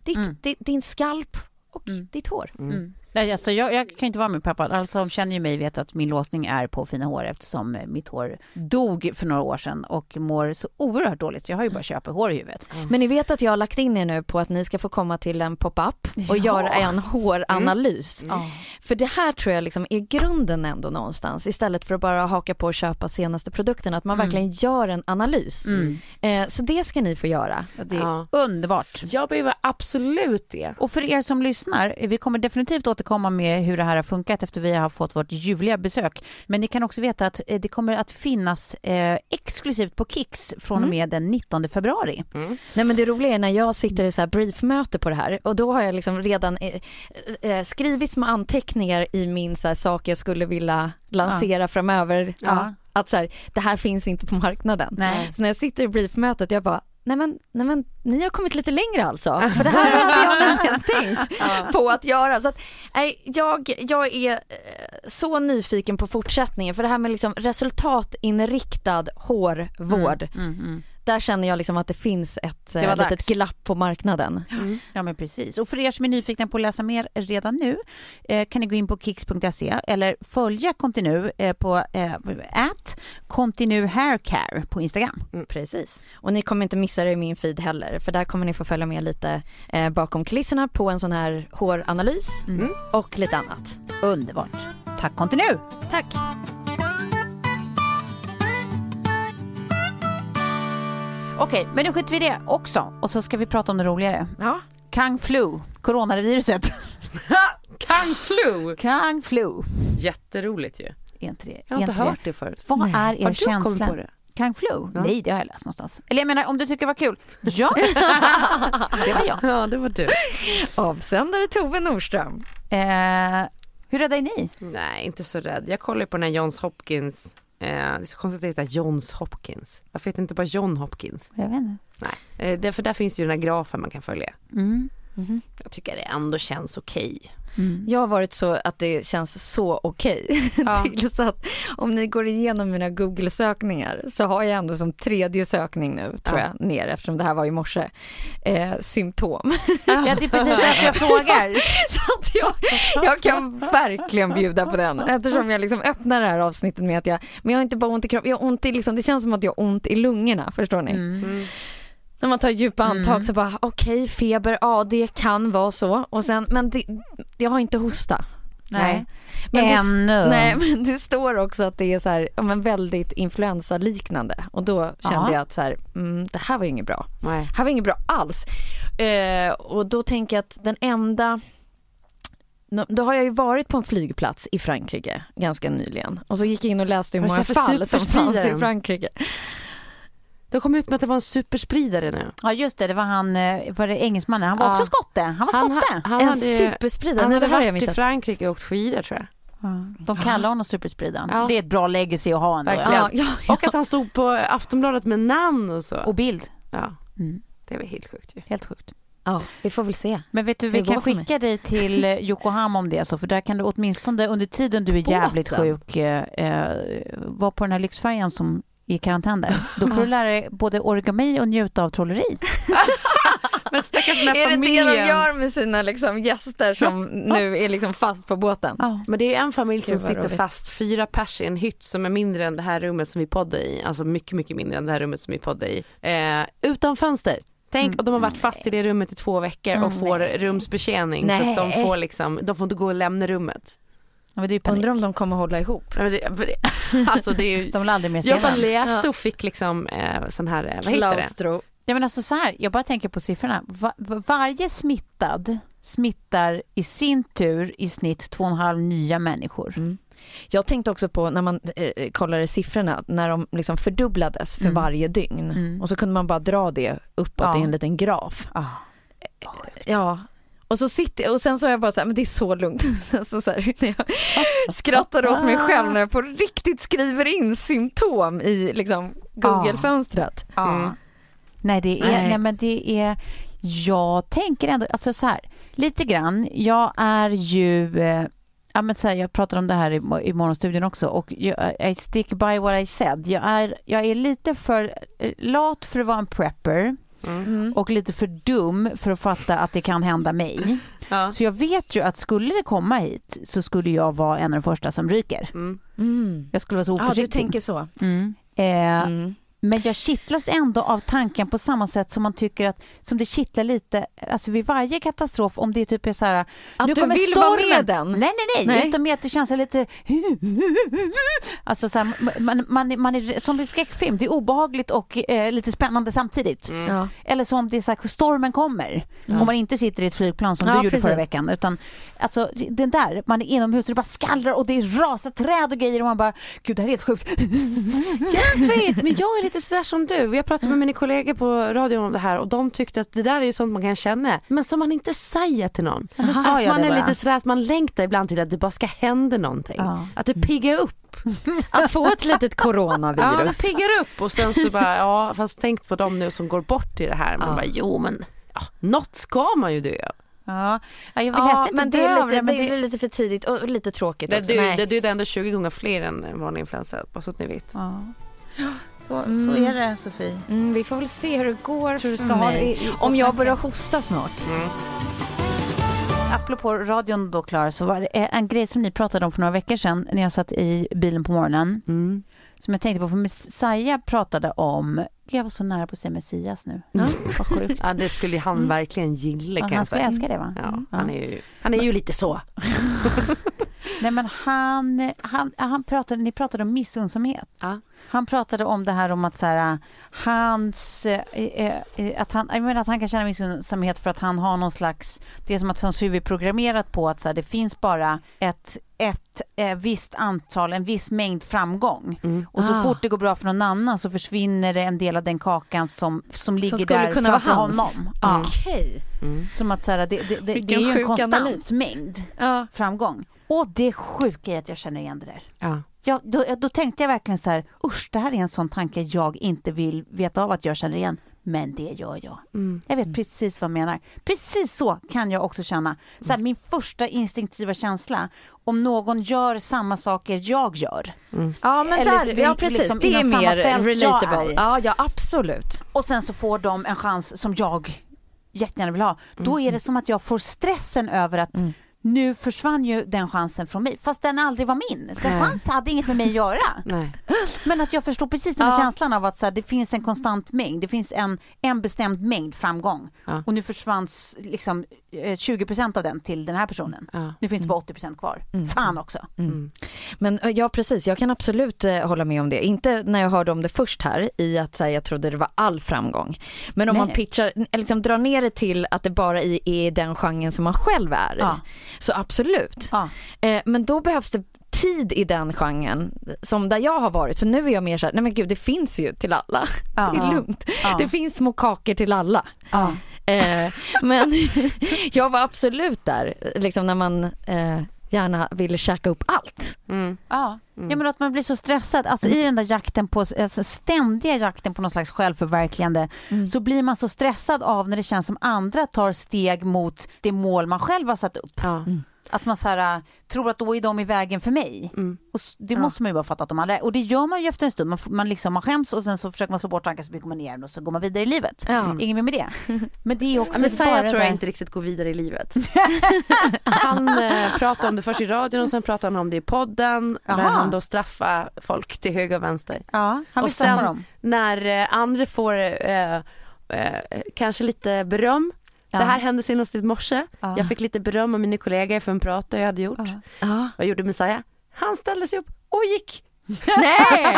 din skalp och ditt hår. Alltså, jag kan inte vara med pappa. Alla som känner ju mig vet att min låsning är på fina hår eftersom mitt hår dog för några år sedan och mår så oerhört dåligt. Så jag har ju bara köpt hår i huvudet. Men ni vet att jag har lagt in er nu på att ni ska få komma till en pop-up och göra en håranalys. För det här tror jag liksom är grunden ändå någonstans. Istället för att bara haka på och köpa senaste produkten. Att man verkligen gör en analys. Så det ska ni få göra. Det är underbart. Jag behöver absolut det. Och för er som lyssnar, vi kommer definitivt återkomma med hur det här har funkat efter vi har fått vårt ljuvliga besök. Men ni kan också veta att det kommer att finnas exklusivt på Kicks från och med den 19 februari. Nej, men det roliga är när jag sitter i så här briefmöte på det här och då har jag liksom redan skrivit små anteckningar i min så här sak jag skulle vilja lansera framöver. Att så här, det här finns inte på marknaden. Nej. Så när jag sitter i briefmötet jag bara Nej men ni har kommit lite längre alltså. För det här hade jag nämligen tänkt på att göra. Så att, jag är så nyfiken på fortsättningen. För det här med liksom resultatinriktad hårvård. Där känner jag liksom att det finns ett litet glapp på marknaden. Ja, men precis. Och för er som är nyfikna på att läsa mer redan nu kan ni gå in på kicks.se eller följa Continu på @continuhaircare på Instagram. Precis. Och ni kommer inte missa det i min feed heller. För där kommer ni få följa med lite bakom kulisserna på en sån här håranalys och lite annat. Underbart. Tack Continu! Tack! Okej, men nu skiter vi det också. Och så ska vi prata om det roligare. Ja. Kung Flu, coronaviruset. Kung Flu. Jätteroligt ju. Jag har inte hört det förut. Vad är er har du känsla? kommit på det? Kung Flu? Ja. Nej, det har jag läst någonstans. Eller jag menar, om du tycker det var kul. Ja, det var jag. Ja, det var du. Avsändare Tove Nordström. Hur rädda är ni? Nej, inte så rädd. Jag kollar på den här Johns Hopkins. Det är så konstigt att det heter Johns Hopkins. Varför heter inte bara John Hopkins? Jag vet inte. Nej, därför där finns ju den här grafen man kan följa. Jag tycker det ändå känns okej. Jag har varit så att det känns så okej. Tills att om ni går igenom mina Google-sökningar så har jag ändå som 3:e sökning nu tror jag ner eftersom det här var i morse symptom. Ja, det är precis därför jag frågar. Så att jag kan verkligen bjuda på den eftersom jag liksom öppnar det här avsnittet med att jag har inte bara ont i kroppen, jag har ont i liksom, det känns som att jag har ont i lungorna, förstår ni? När man tar djupa antag så bara okej, feber, det kan vara så och sen, men jag har inte hosta. Nej. Men det står också att det är så här, väldigt influensaliknande. Och då kände jag att så här, det här var inget bra. Nej. Det här var inget bra alls. Och då tänker jag att den enda... Då har jag ju varit på en flygplats i Frankrike ganska nyligen. Och så gick jag in och läste hur många fall som fanns i Frankrike. Det kom ut med att det var en superspridare nu. Ja just det, det var han, var det engelsmannen? Han var också skotte. Han var skotte. En superspridare. Han hade varit i Frankrike och åkt skidor, tror jag. De kallar honom superspridaren. Det är ett bra legacy att ha ändå. Och att han stod på Aftonbladet med namn och så. Och bild. Ja, det var helt sjukt ju. Helt sjukt. Ja, vi får väl se. Men vet du, vi kan skicka dig till Yokohama om det så, för där kan du åtminstone under tiden du är jävligt sjuk vara på den här lyxfärjan som i karantän där. Då får du lära dig både origami och njuta av trolleri. Men stackars den här är familjen. Det de gör med sina liksom gäster som nu är liksom fast på båten? Ja. Men det är en familj som sitter fast 4 pers i en hytt som är mindre än det här rummet som vi poddar i. Alltså mycket, mycket mindre än det här rummet som vi poddar i. Utan fönster. Tänk, och de har varit fast i det rummet i 2 veckor och får rumsbetjäning. Så att de får liksom, de får inte gå och lämna rummet. Ja, det är undrar om de kommer hålla ihop. Alltså det är ju, de vill aldrig mer se jag bara läste och fick liksom sån här, vad heter det? Ja, men alltså så här, jag bara tänker på siffrorna. Varje smittad smittar i sin tur i snitt 2,5 nya människor. Jag tänkte också på när man kollade siffrorna när de liksom fördubblades för varje dygn. Och så kunde man bara dra det uppåt i en liten graf. Ja. Och sen så har jag bara så här, men det är så lugnt. så här, när jag skrattar åt mig själv när jag på riktigt skriver in symptom i liksom Google-fönstret. Nej, jag tänker ändå, alltså så här, lite grann, jag är ju jag pratade om det här i morgonstudion också, och I stick by what I said. Jag är lite för lat för att vara en prepper. Och lite för dum för att fatta att det kan hända mig. Så jag vet ju att skulle det komma hit så skulle jag vara en av de första som ryker. Jag skulle vara så oförsiktig. Du tänker så. Men jag kittlas ändå av tanken på samma sätt som man tycker att, som det kittlar lite, alltså vid varje katastrof, om det typ är så här, att nu du kommer vill stormen. vara med den. Nej. Utan med att det känns lite alltså så här, man är som en skräckfilm, det är obehagligt och lite spännande samtidigt. Eller som det är så här, stormen kommer. Om man inte sitter i ett flygplan som du gjorde förra veckan, utan alltså den där, man är inomhus och det bara skallrar och det är rasar träd och grejer och man bara, gud det här är helt sjukt. Jag vet, men jag är lite stress som du. Jag pratade med mina kollegor på radion om det här och de tyckte att det där är ju sånt man kan känna, men som man inte säger till någon. Att man är lite sådär att man längtar ibland till att det bara ska hända någonting. Att det piggar upp. Att få ett litet coronavirus. Ja, det piggar upp och sen så bara, fast tänkt på dem nu som går bort i det här. Man bara, något ska man ju dö. Jag vill helst inte men det är lite för tidigt och lite tråkigt också. Det är ändå 20 gånger fler än vanlig influensa, bara så att ni vet. Så är det, Sofie. Vi får väl se hur det går. Tror du ska ha det om jag börjar hosta snart. Apropå radion då, Klara, så var det en grej som ni pratade om för några veckor sedan när jag satt i bilen på morgonen. Som jag tänkte på, för Messiah pratade om, jag var så nära på att säga Messias nu. Vad sjukt. Ja, det skulle han verkligen gilla, kan han skulle älska det, va? Han är ju lite så. Nej, men ni pratade om missunnsamhet. Han pratade om det här om att så här, att han kan känna missunnsamhet för att han har någon slags, det är som att hans huvud är programmerat på att så här, det finns bara ett visst antal, en viss mängd framgång. Och så fort det går bra för någon annan så försvinner det en del av den kakan som ligger där framför honom. Okej. Som att så här, det är ju en konstant mängd framgång. Och det sjuka är att jag känner igen det där. Då tänkte jag verkligen så här, det här är en sån tanke jag inte vill veta av att jag känner igen. Men det gör jag. Jag vet precis vad jag menar. Precis så kan jag också känna. Så här, min första instinktiva känsla, om någon gör samma saker jag gör. Ja, men eller, precis. Liksom, det är mer relatable. Ja, absolut. Och sen så får de en chans som jag jättegärna vill ha. Då är det som att jag får stressen över att nu försvann ju den chansen från mig. Fast den aldrig var min. Den hade inget med mig att göra. Men att jag förstår precis den här känslan av att så här, det finns en konstant mängd. Det finns en bestämd mängd framgång. Och nu försvann liksom 20% av den till den här personen. Nu finns det bara 80% kvar. Fan också. Men ja, precis. Jag kan absolut hålla med om det. Inte när jag hörde om det först här i att här, jag trodde det var all framgång. Men om man pitchar, liksom drar ner det till att det bara är den genren som man själv är i. Så absolut. Men då behövs det tid i den genren som där jag har varit. Så nu är jag mer så här, nej men gud, det finns ju till alla. Det är lugnt. Det finns små kakor till alla. Men jag var absolut där liksom när man gärna ville käka upp allt. Ja, men att man blir så stressad. Alltså i den där jakten på, alltså ständiga jakten på någon slags självförverkligande, så blir man så stressad av när det känns som andra tar steg mot det mål man själv har satt upp. Att man så här, tror att då är de i vägen för mig. Och det måste man ju bara fatta att de alla är. Och det gör man ju efter en stund. Man skäms och sen så försöker man slå bort tankar, så bygger man ner den och så går man vidare i livet. Ingen mer med det. Men det är också men jag tror jag inte riktigt går vidare i livet. Han pratar om det först i radion och sen pratar han om det i podden. Där han då straffar folk till höger och vänster. Han vill och sen dem. När andra får kanske lite beröm. Det här hände senast i morse. Jag fick lite beröm av mina kollegor för en prat jag hade gjort. Vad gjorde Messiah? Han ställde sig upp och gick. Nej.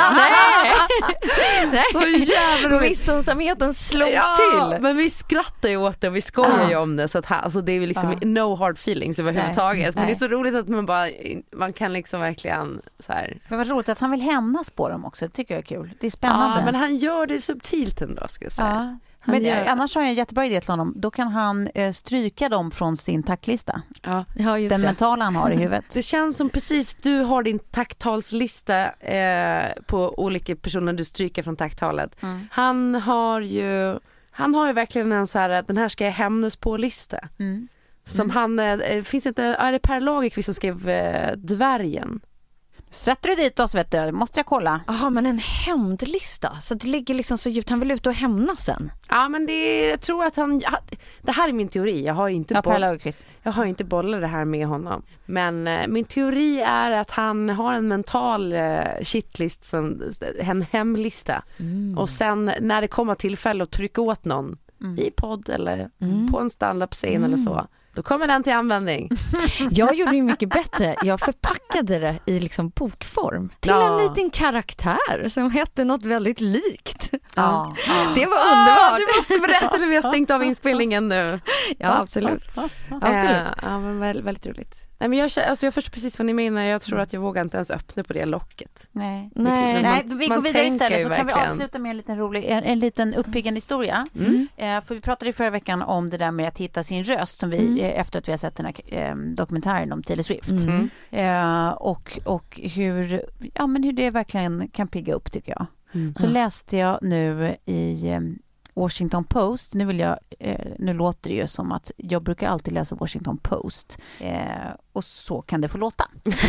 Så jävla missunnsamheten slog till. Men vi skrattar ju åt det och vi skojar ju om det. Så att alltså, det är ju liksom no hard feelings överhuvudtaget. Men det är så roligt att man kan liksom verkligen så här. Det var roligt att han vill hämnas på dem också. Det tycker jag är kul. Det är spännande. Men han gör det subtilt ändå, ska jag säga. Men annars har jag en jättebra idé till honom. Då kan han stryka dem från sin tacklista. Just den mentala han har i huvudet. Det känns som precis du har din tacktalslista på olika personer du stryker från tacktalet. Han har ju verkligen en så här, den här ska jag hämnas på lista. Som han finns inte, är det Per Lagerkvist som skrev Dvärgen? Sätter du dit oss, vet du, måste jag kolla. Jaha, men en hämndlista. Så det ligger liksom så djupt, han vill ut och hämnas sen. Ja, men jag tror att det här är min teori. Jag har ju inte bollat det här med honom. Men min teori är att han har en mental shitlist, som en hemlista. Och sen när det kommer tillfälle att trycka åt någon i podd eller på en stand-up-scen eller så, då kommer den till användning. Jag gjorde ju mycket bättre. Jag förpackade det i liksom bokform till en liten karaktär som hette något väldigt likt. Det var underbart. Du måste berätta när vi har stängt av inspelningen nu. Ja, absolut. Men väldigt roligt. Nej, men jag förstår precis vad ni menar. Jag tror att jag vågar inte ens öppna på det locket. Nej, vi går vidare istället, så kan vi avsluta med en liten rolig, en liten uppiggande historia. För vi pratade i förra veckan om det där med att hitta sin röst, som vi efter att vi har sett den här dokumentären om Taylor Swift. Och hur det verkligen kan pigga upp, tycker jag. Så läste jag nu i Washington Post. Nu låter det ju som att jag brukar alltid läsa Washington Post. Och så kan det få låta.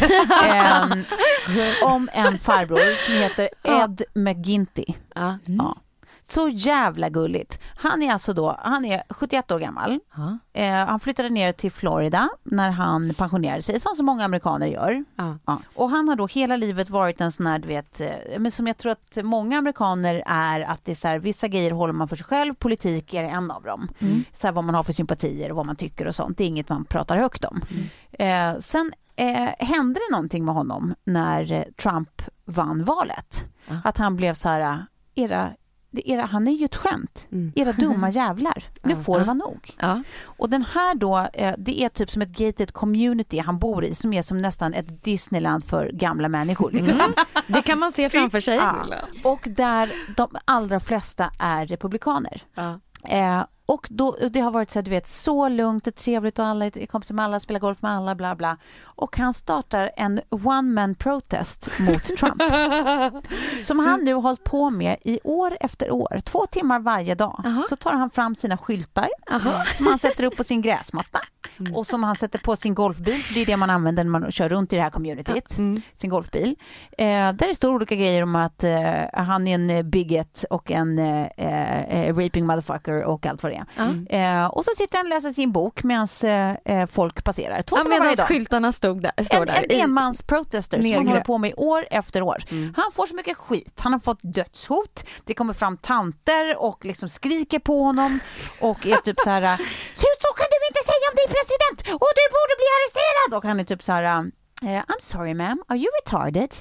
Om en farbror som heter Ed McGinty. Så jävla gulligt. Han är 71 år gammal. Han flyttade ner till Florida när han pensionerade sig, som så många amerikaner gör. Och han har då hela livet varit en sån här, du vet, men som jag tror att många amerikaner är, att det är så här, vissa grejer håller man för sig själv, politik är en av dem. Så här, vad man har för sympatier och vad man tycker och sånt. Det är inget man pratar högt om. Sen hände det någonting med honom när Trump vann valet. Att han blev så här, han är ju ett skämt. Era dumma jävlar. Nu får det vara nog. Och den här då, det är typ som ett gated community han bor i, som är som nästan ett Disneyland för gamla människor. Liksom. Det kan man se framför sig. Och där de allra flesta är republikaner. Och då, det har varit så här, du vet, så lugnt och trevligt och alla är kompisar med alla, spelar golf med alla, bla bla. Och han startar en one-man protest mot Trump. Som han nu har hållit på med i år efter år. 2 timmar varje dag. Så tar han fram sina skyltar som han sätter upp på sin gräsmatta. Och som han sätter på sin golfbil. För det är det man använder när man kör runt i det här communityt. Sin golfbil. Där det står olika grejer om att han är en bigot och en raping motherfucker och allt vad det är. det. Och så sitter han och läser sin bok medan folk passerar. 2 timmar medan varje dag. Skyltarna står där. En enmans protester som han håller på med år efter år. Han får så mycket skit. Han har fått dödshot. Det kommer fram tanter och liksom skriker på honom och är typ så här: så kan du inte säga om din president och du borde bli arresterad. Och han är typ så här: I'm sorry ma'am, are you retarded?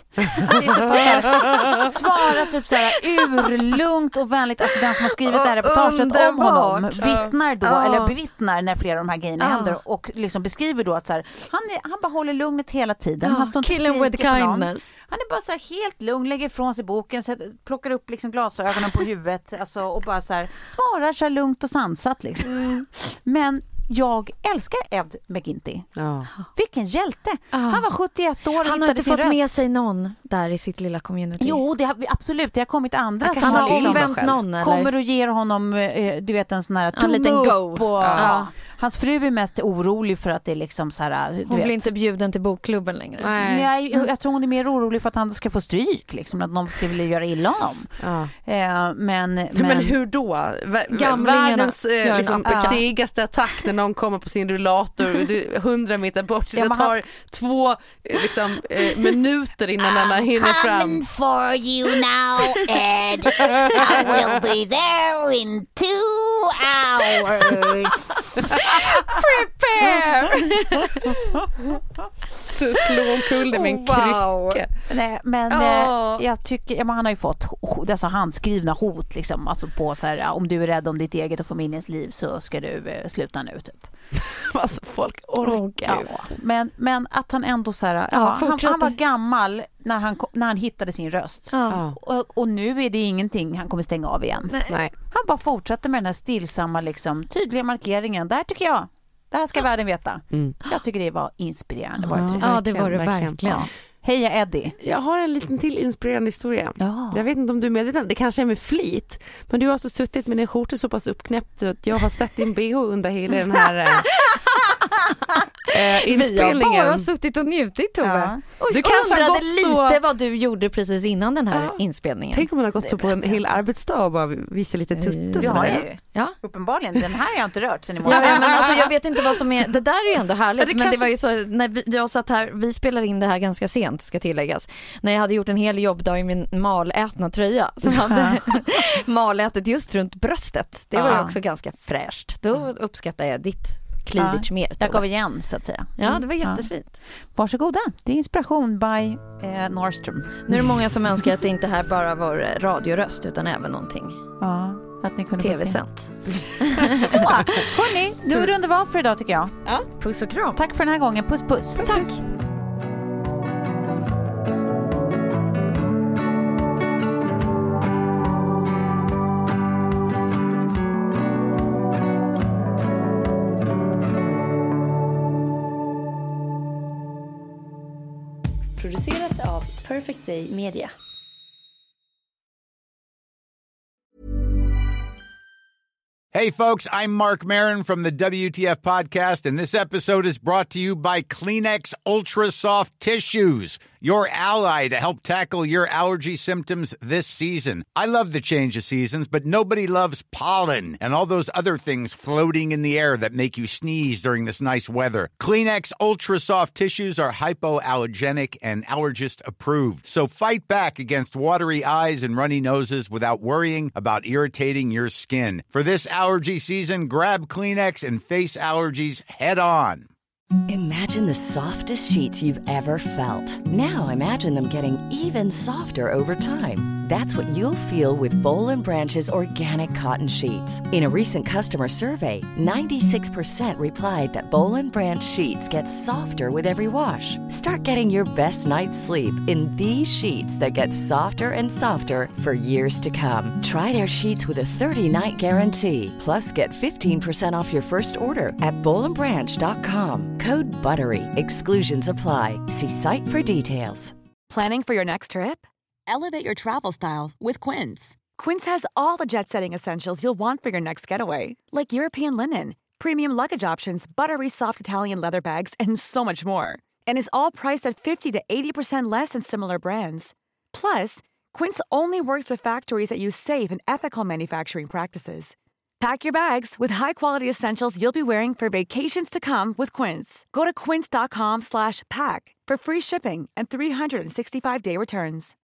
Svarar typ så här urlugnt och vänligt. Alltså den som har skrivit det här reportaget om honom vittnar då, eller bevittnar när flera av de här grejerna händer och liksom beskriver då att så här, han bara håller lugnet hela tiden. Han står inte killing with kindness. Han är bara så här helt lugn, lägger ifrån sig boken, plockar upp liksom glasögonen på huvudet alltså, och bara så här svarar så här lugnt och sansat liksom. Men jag älskar Ed McGinty. Vilken hjälte. Han var 71 år och han har inte fått med sig någon där i sitt lilla community. Jo, det har, absolut. Det har kommit andra som har omvänt någon. Eller? Kommer och ger honom du vet en sån här tumme upp. Och, hans fru är mest orolig för att det är liksom så här... Hon blir inte bjuden till bokklubben längre. Nej, jag tror hon är mer orolig för att han ska få stryk. Liksom, att någon ska vilja göra illa honom. Men hur då? Världens liksom, segaste attack när någon kommer på sin rullator och du 100 meter bort. Det tar 2 liksom, minuter innan den hinner fram. Coming for you now, Ed. I will be there in 2 hours. Prepare! Så slår hon kulde med en krycka. Nej, men jag tycker han har ju fått dessa handskrivna hot liksom, alltså på så här, om du är rädd om ditt eget och familjens liv så ska du sluta nu typ. Alltså folk orkar. Men att han ändå så här, han var gammal när han hittade sin röst. Och nu är det ingenting han kommer stänga av igen. Nej. Han bara fortsätter med den här stillsamma liksom, tydliga markeringen. Där tycker jag. Det här ska världen veta. Jag tycker det var inspirerande. Det var det verkligen. Heja Eddie. Jag har en liten till inspirerande historia. Jag vet inte om du är medveten. Det kanske är med flit. Men du har alltså suttit med din skjorta så pass uppknäppt att jag har sett din BH under hela den här inspelningen. Vi har bara suttit och njutit, Tove. Du kanske undrade lite så... vad du gjorde precis innan den här inspelningen. Tänk om man har gått så på en hel arbetsdag och bara visa lite tutt. Ja. Uppenbarligen, den här har jag inte rört sen i morgon. Men alltså, jag vet inte vad som är. Det där är ju ändå härligt. Men det var ju så, när jag satt här, vi spelar in det här ganska sent ska tilläggas. När jag hade gjort en hel jobbdag i min malätna tröja som hade malätet just runt bröstet. Det var ju också ganska fräscht. Då uppskattar jag ditt cleavage mer. Jag gav igen så att säga. Ja, det var jättefint. Varsågoda. Det är inspiration by Norrström. Nu är det många som önskar att det inte här bara var radioröst utan även någonting. Att ni kunde TV-sänt. Så, hörni, nu är det underbar för idag tycker jag. Puss och kram. Tack för den här gången. Puss, puss. Tack. Producerat av Perfect Day Media. Hey folks, I'm Mark Maron from the WTF podcast, and this episode is brought to you by Kleenex Ultra Soft Tissues, your ally to help tackle your allergy symptoms this season. I love the change of seasons, but nobody loves pollen and all those other things floating in the air that make you sneeze during this nice weather. Kleenex Ultra Soft Tissues are hypoallergenic and allergist approved, so fight back against watery eyes and runny noses without worrying about irritating your skin. For this allergy season, grab Kleenex and face allergies head on. Imagine the softest sheets you've ever felt. Now imagine them getting even softer over time. That's what you'll feel with Boll & Branch's organic cotton sheets. In a recent customer survey, 96% replied that Boll & Branch sheets get softer with every wash. Start getting your best night's sleep in these sheets that get softer and softer for years to come. Try their sheets with a 30-night guarantee. Plus, get 15% off your first order at bollandbranch.com. Code BUTTERY. Exclusions apply. See site for details. Planning for your next trip? Elevate your travel style with Quince. Quince has all the jet-setting essentials you'll want for your next getaway, like European linen, premium luggage options, buttery soft Italian leather bags, and so much more. And is all priced at 50 to 80% less than similar brands. Plus, Quince only works with factories that use safe and ethical manufacturing practices. Pack your bags with high-quality essentials you'll be wearing for vacations to come with Quince. Go to quince.com/pack for free shipping and 365-day returns.